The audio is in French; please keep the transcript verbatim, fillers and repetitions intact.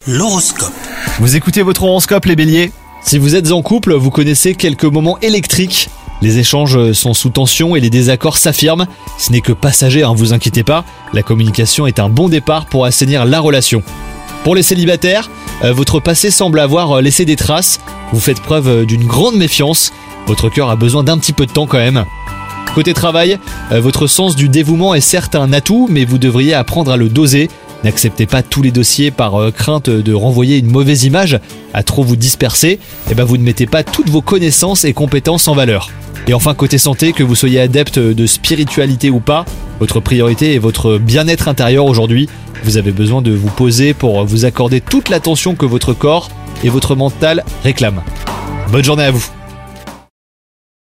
L'horoscope. Vous écoutez votre horoscope les béliers ? Si vous êtes en couple, vous connaissez quelques moments électriques. Les échanges sont sous tension et les désaccords s'affirment. Ce n'est que passager, hein, vous inquiétez pas. La communication est un bon départ pour assainir la relation. Pour les célibataires, euh, votre passé semble avoir laissé des traces. Vous faites preuve d'une grande méfiance. Votre cœur a besoin d'un petit peu de temps quand même. Côté travail, euh, votre sens du dévouement est certes un atout, mais vous devriez apprendre à le doser. N'acceptez pas tous les dossiers par euh, crainte de renvoyer une mauvaise image. À trop vous disperser, eh ben vous ne mettez pas toutes vos connaissances et compétences en valeur. Et enfin côté santé, que vous soyez adepte de spiritualité ou pas, votre priorité est votre bien-être intérieur aujourd'hui. Vous avez besoin de vous poser pour vous accorder toute l'attention que votre corps et votre mental réclament. Bonne journée à vous.